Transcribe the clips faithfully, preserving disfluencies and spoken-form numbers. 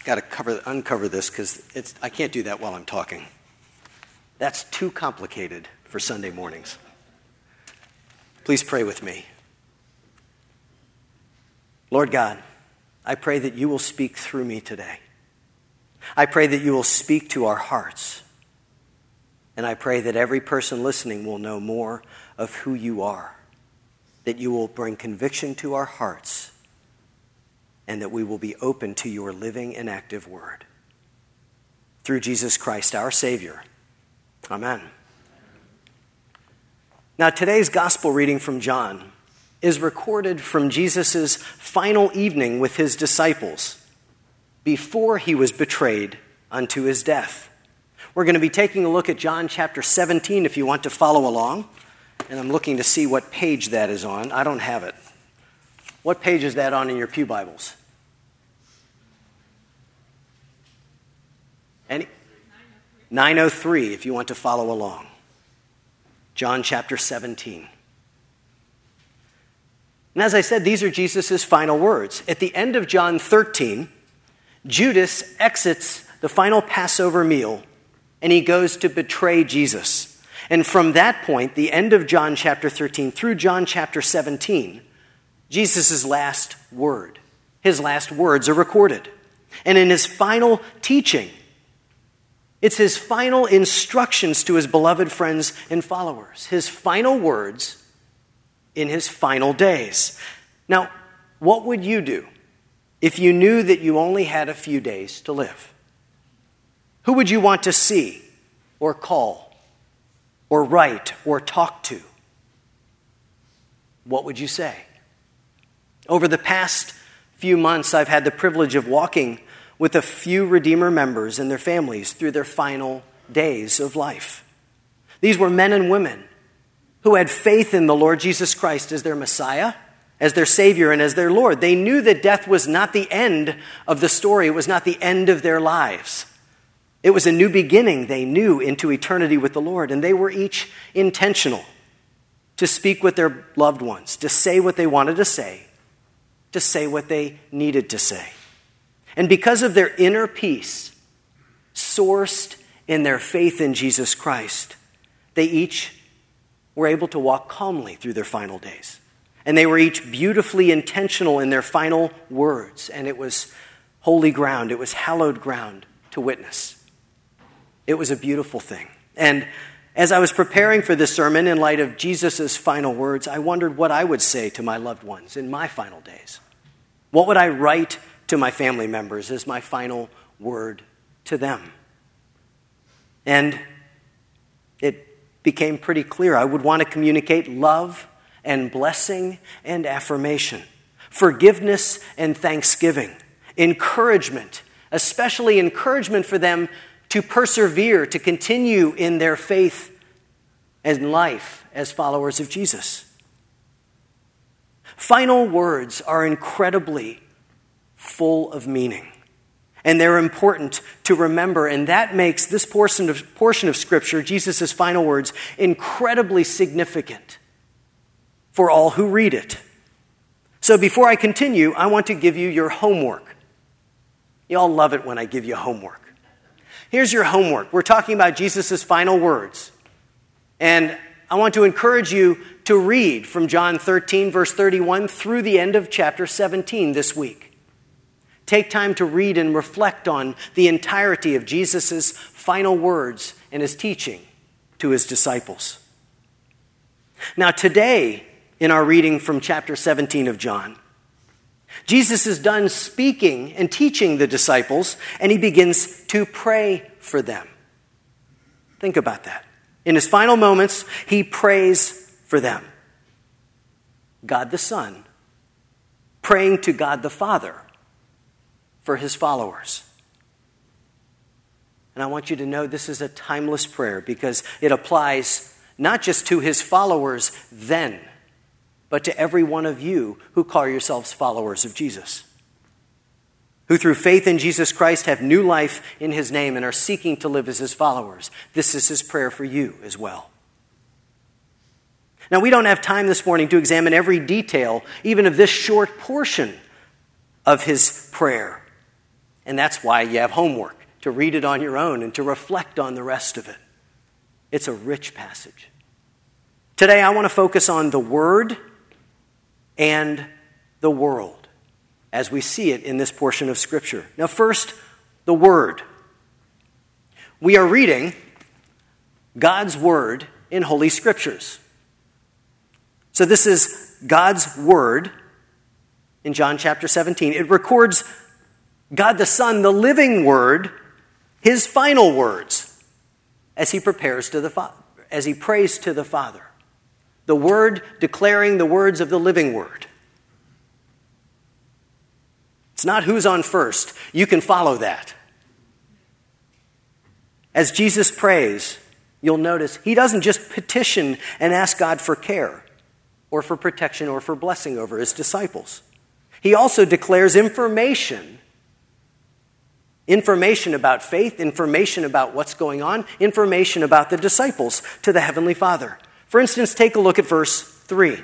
got to cover uncover this because it's I can't do that while I'm talking. That's too complicated for Sunday mornings. Please pray with me. Lord God, I pray that you will speak through me today. I pray that you will speak to our hearts. And I pray that every person listening will know more of who you are, that you will bring conviction to our hearts, and that we will be open to your living and active word. Through Jesus Christ, our Savior. Amen. Now, today's gospel reading from John is recorded from Jesus' final evening with his disciples before he was betrayed unto his death. We're going to be taking a look at John chapter seventeen if you want to follow along. And I'm looking to see what page that is on. I don't have it. What page is that on in your pew Bibles? Any? nine oh three if you want to follow along. John chapter seventeen. And as I said, these are Jesus' final words. At the end of John thirteen, Judas exits the final Passover meal and he goes to betray Jesus. And from that point, the end of John chapter thirteen through John chapter seventeen, Jesus' last word, his last words are recorded. And in his final teaching, it's his final instructions to his beloved friends and followers, his final words in his final days. Now, what would you do if you knew that you only had a few days to live? Who would you want to see or call or write or talk to? What would you say? Over the past few months, I've had the privilege of walking with a few Redeemer members and their families through their final days of life. These were men and women who had faith in the Lord Jesus Christ as their Messiah, as their Savior, and as their Lord. They knew that death was not the end of the story. It was not the end of their lives. It was a new beginning, they knew, into eternity with the Lord. And they were each intentional to speak with their loved ones, to say what they wanted to say, to say what they needed to say. And because of their inner peace, sourced in their faith in Jesus Christ, they each were able to walk calmly through their final days. And they were each beautifully intentional in their final words. And it was holy ground. It was hallowed ground to witness. It was a beautiful thing. And as I was preparing for this sermon in light of Jesus' final words, I wondered what I would say to my loved ones in my final days. What would I write to my family members as my final word to them? And it became pretty clear. I would want to communicate love and blessing and affirmation, forgiveness and thanksgiving, encouragement, especially encouragement for them to persevere, to continue in their faith and life as followers of Jesus. Final words are incredibly full of meaning, and they're important to remember, and that makes this portion of, portion of Scripture, Jesus' final words, incredibly significant for all who read it. So before I continue, I want to give you your homework. You all love it when I give you homework. Here's your homework. We're talking about Jesus' final words, and I want to encourage you to read from John thirteen, verse thirty-one, through the end of chapter seventeen this week. Take time to read and reflect on the entirety of Jesus' final words and his teaching to his disciples. Now today, in our reading from chapter seventeen of John, Jesus is done speaking and teaching the disciples, and he begins to pray for them. Think about that. In his final moments, he prays for them. God the Son, praying to God the Father for his followers. And I want you to know this is a timeless prayer because it applies not just to his followers then, but to every one of you who call yourselves followers of Jesus, who through faith in Jesus Christ have new life in his name and are seeking to live as his followers. This is his prayer for you as well. Now, we don't have time this morning to examine every detail, even of this short portion of his prayer. And that's why you have homework, to read it on your own and to reflect on the rest of it. It's a rich passage. Today I want to focus on the Word and the world as we see it in this portion of Scripture. Now first, the Word. We are reading God's Word in Holy Scriptures. So this is God's Word in John chapter seventeen. It records God the Son, the living Word, his final words as he prepares to the Father, as he prays to the Father. The Word declaring the words of the living Word. It's not who's on first. You can follow that. As Jesus prays, you'll notice he doesn't just petition and ask God for care or for protection or for blessing over his disciples. He also declares information. Information about faith, information about what's going on, information about the disciples to the Heavenly Father. For instance, take a look at verse three,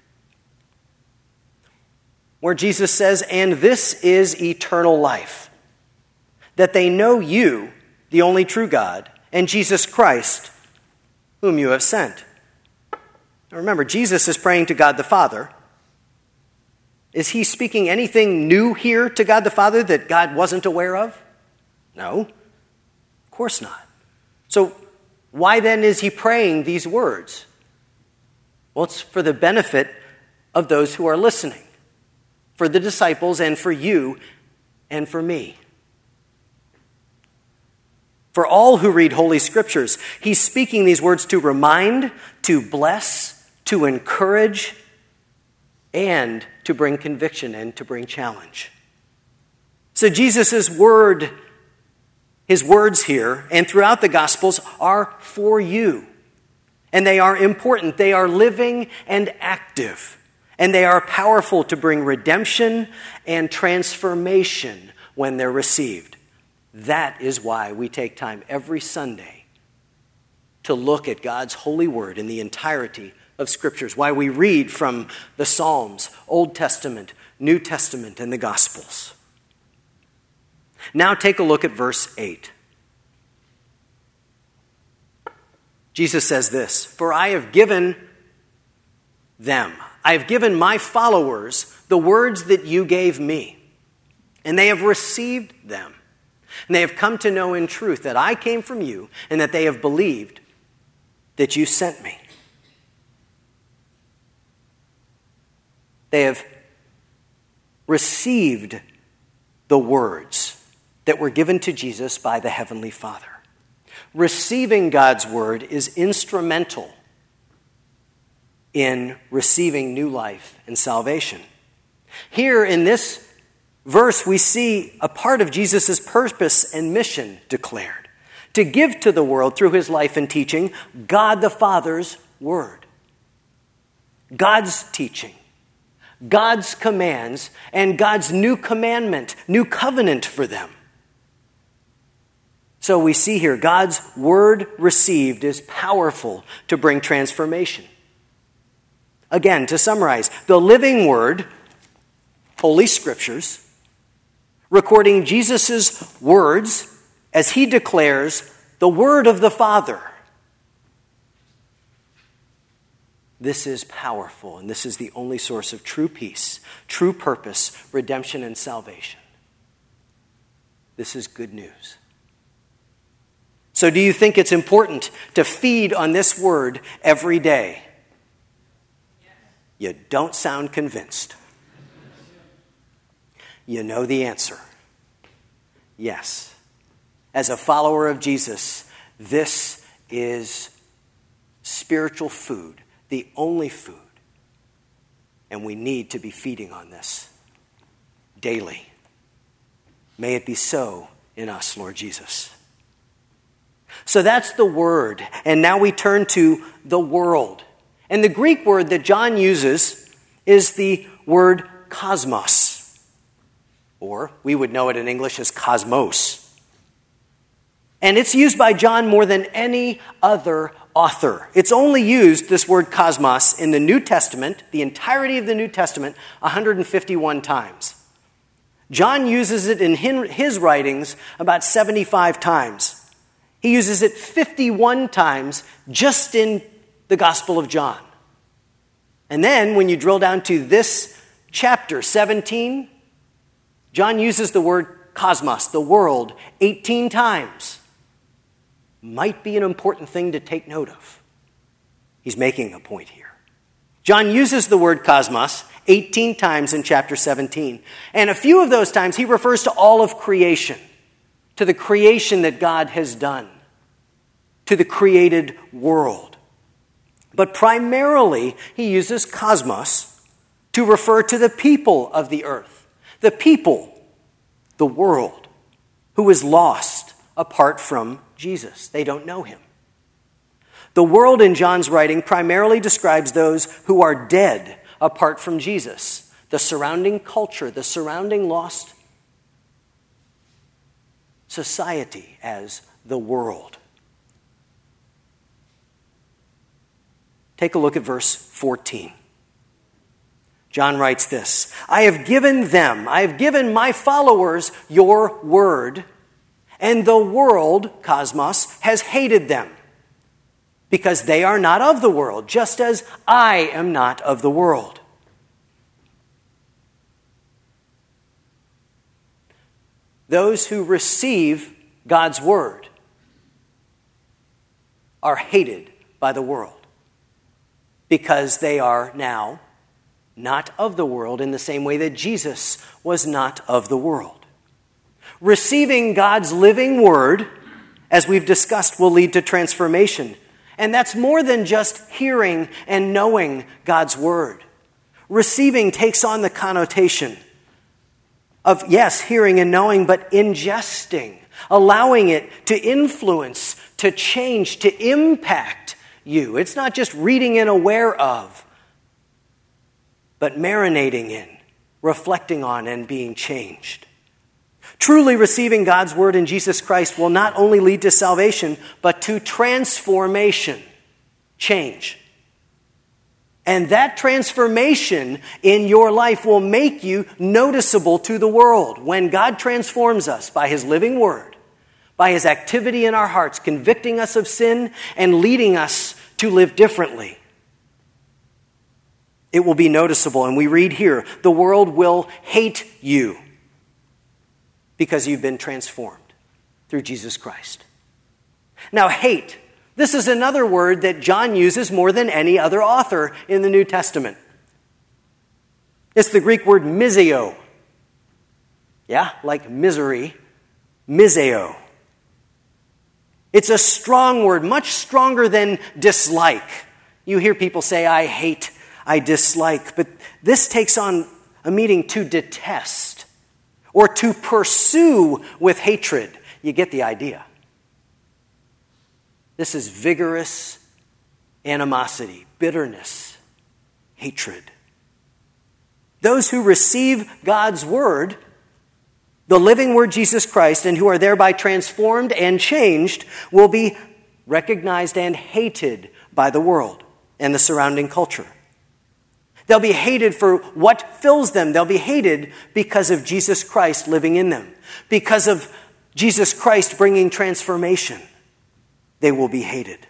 where Jesus says, "And this is eternal life, that they know you, the only true God, and Jesus Christ, whom you have sent." Now remember, Jesus is praying to God the Father. Is he speaking anything new here to God the Father that God wasn't aware of? No, of course not. So why then is he praying these words? Well, it's for the benefit of those who are listening, for the disciples and for you and for me. For all who read Holy Scriptures, he's speaking these words to remind, to bless, to encourage, and to bring conviction and to bring challenge. So Jesus' word, his words here and throughout the Gospels are for you. And they are important. They are living and active. And they are powerful to bring redemption and transformation when they're received. That is why we take time every Sunday to look at God's holy word in the entirety of Scriptures. Why we read from the Psalms, Old Testament, New Testament, and the Gospels. Now take a look at verse eight. Jesus says this, "For I have given them, I have given my followers the words that you gave me, and they have received them. And they have come to know in truth that I came from you, and that they have believed that you sent me." They have received the words that were given to Jesus by the Heavenly Father. Receiving God's word is instrumental in receiving new life and salvation. Here in this verse, we see a part of Jesus' purpose and mission declared: to give to the world through his life and teaching God the Father's word, God's teaching, God's commands, and God's new commandment, new covenant for them. So we see here, God's word received is powerful to bring transformation. Again, to summarize, the living word, Holy Scriptures, recording Jesus' words as he declares the word of the Father. This is powerful, and this is the only source of true peace, true purpose, redemption, and salvation. This is good news. So do you think it's important to feed on this word every day? You don't sound convinced. You know the answer. Yes. As a follower of Jesus, this is spiritual food, the only food. And we need to be feeding on this daily. May it be so in us, Lord Jesus. So that's the word. And now we turn to the world. And the Greek word that John uses is the word cosmos. Or we would know it in English as cosmos. And it's used by John more than any other author. It's only used, this word cosmos, in the New Testament, the entirety of the New Testament, one hundred fifty-one times. John uses it in his writings about seventy-five times. He uses it fifty-one times just in the Gospel of John. And then when you drill down to this chapter, seventeen, John uses the word cosmos, the world, eighteen times. Might be an important thing to take note of. He's making a point here. John uses the word cosmos eighteen times in chapter seventeen. And a few of those times he refers to all of creation, to the creation that God has done, to the created world. But primarily he uses cosmos to refer to the people of the earth, the people, the world, who is lost apart from Jesus. They don't know him. The world in John's writing primarily describes those who are dead apart from Jesus, the surrounding culture, the surrounding lost society as the world. Take a look at verse fourteen. John writes this, I have given them, I have given my followers your word, and the world, cosmos, has hated them, because they are not of the world, just as I am not of the world. Those who receive God's word are hated by the world, because they are now not of the world in the same way that Jesus was not of the world. Receiving God's living word, as we've discussed, will lead to transformation. And that's more than just hearing and knowing God's word. Receiving takes on the connotation of, yes, hearing and knowing, but ingesting, allowing it to influence, to change, to impact you. It's not just reading and aware of, but marinating in, reflecting on, and being changed. Truly receiving God's word in Jesus Christ will not only lead to salvation, but to transformation, change. And that transformation in your life will make you noticeable to the world. When God transforms us by his living word, by his activity in our hearts, convicting us of sin and leading us to live differently, it will be noticeable. And we read here, the world will hate you because you've been transformed through Jesus Christ. Now, hate, this is another word that John uses more than any other author in the New Testament. It's the Greek word miseo. Yeah, like misery, miseo. It's a strong word, much stronger than dislike. You hear people say, I hate, I dislike, but this takes on a meaning to detest or to pursue with hatred. You get the idea. This is vigorous animosity, bitterness, hatred. Those who receive God's word, the living word Jesus Christ, and who are thereby transformed and changed, will be recognized and hated by the world and the surrounding culture. They'll be hated for what fills them. They'll be hated because of Jesus Christ living in them. Because of Jesus Christ bringing transformation, they will be hated.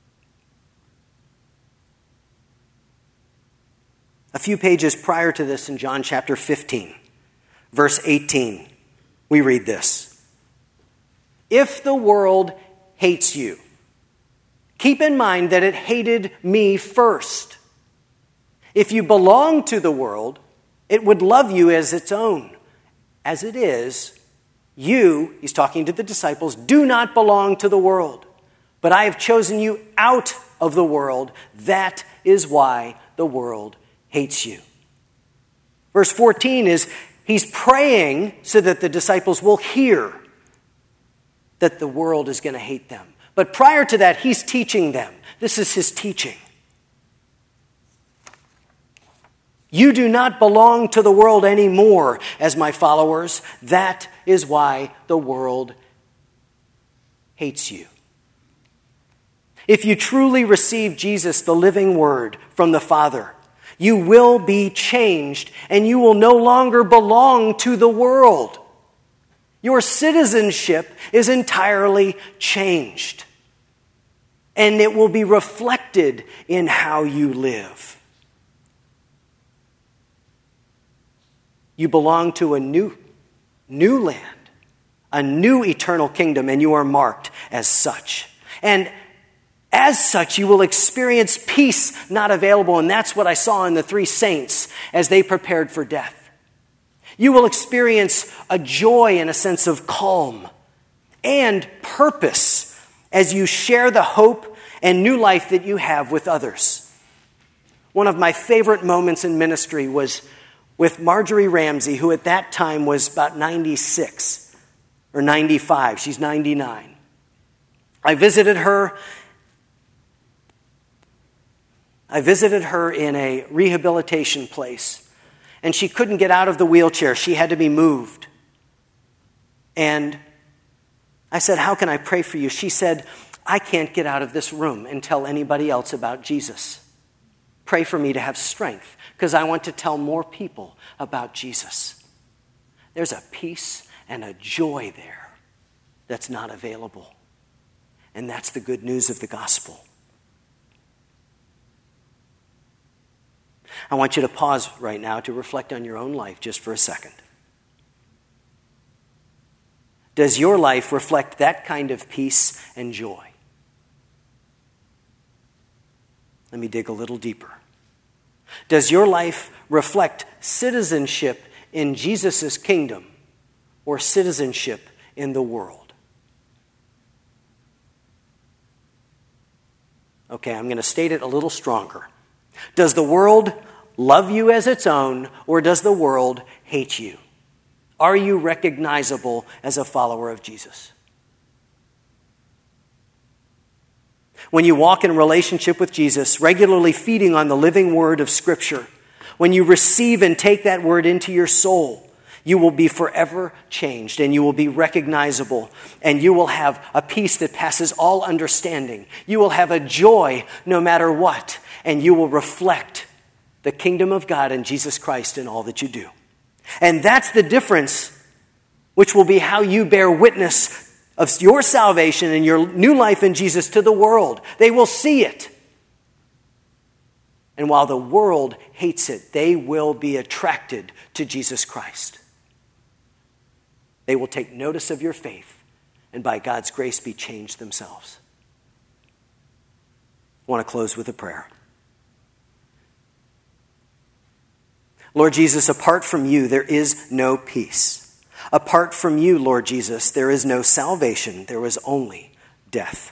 A few pages prior to this in John chapter fifteen, verse eighteen, we read this. If the world hates you, keep in mind that it hated me first. If you belong to the world, it would love you as its own. As it is, you, he's talking to the disciples, do not belong to the world, but I have chosen you out of the world. That is why the world hates you. Verse fourteen is, he's praying so that the disciples will hear that the world is going to hate them. But prior to that, he's teaching them. This is his teaching. You do not belong to the world anymore as my followers. That is why the world hates you. If you truly receive Jesus, the living word from the Father, You will be changed, and you will no longer belong to the world. Your citizenship is entirely changed, and it will be reflected in how you live. You belong to a new, new land, a new eternal kingdom, and you are marked as such. And as such, you will experience peace not available, and that's what I saw in the three saints as they prepared for death. You will experience a joy and a sense of calm and purpose as you share the hope and new life that you have with others. One of my favorite moments in ministry was with Marjorie Ramsey, who at that time was about ninety-six or ninety-five. She's ninety-nine. I visited her I visited her in a rehabilitation place, and she couldn't get out of the wheelchair. She had to be moved. And I said, "How can I pray for you?" She said, "I can't get out of this room and tell anybody else about Jesus. Pray for me to have strength, because I want to tell more people about Jesus." There's a peace and a joy there that's not available. And that's the good news of the gospel. I want you to pause right now to reflect on your own life just for a second. Does your life reflect that kind of peace and joy? Let me dig a little deeper. Does your life reflect citizenship in Jesus' kingdom or citizenship in the world? Okay, I'm going to state it a little stronger. Does the world love you as its own, or does the world hate you? Are you recognizable as a follower of Jesus? When you walk in relationship with Jesus, regularly feeding on the living word of Scripture, when you receive and take that word into your soul, you will be forever changed, and you will be recognizable, and you will have a peace that passes all understanding. You will have a joy no matter what, and you will reflect the kingdom of God and Jesus Christ in all that you do. And that's the difference, which will be how you bear witness of your salvation and your new life in Jesus to the world. They will see it. And while the world hates it, they will be attracted to Jesus Christ. They will take notice of your faith, and by God's grace be changed themselves. I want to close with a prayer. Lord Jesus, apart from you, there is no peace. Apart from you, Lord Jesus, there is no salvation. There is only death.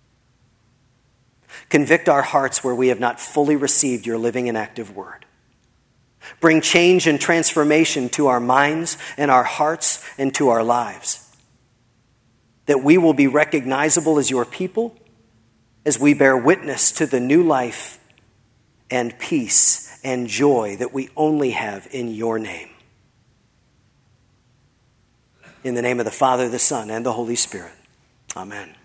Convict our hearts where we have not fully received your living and active word. Bring change and transformation to our minds and our hearts and to our lives, that we will be recognizable as your people as we bear witness to the new life and peace and joy that we only have in your name. In the name of the Father, the Son, and the Holy Spirit. Amen.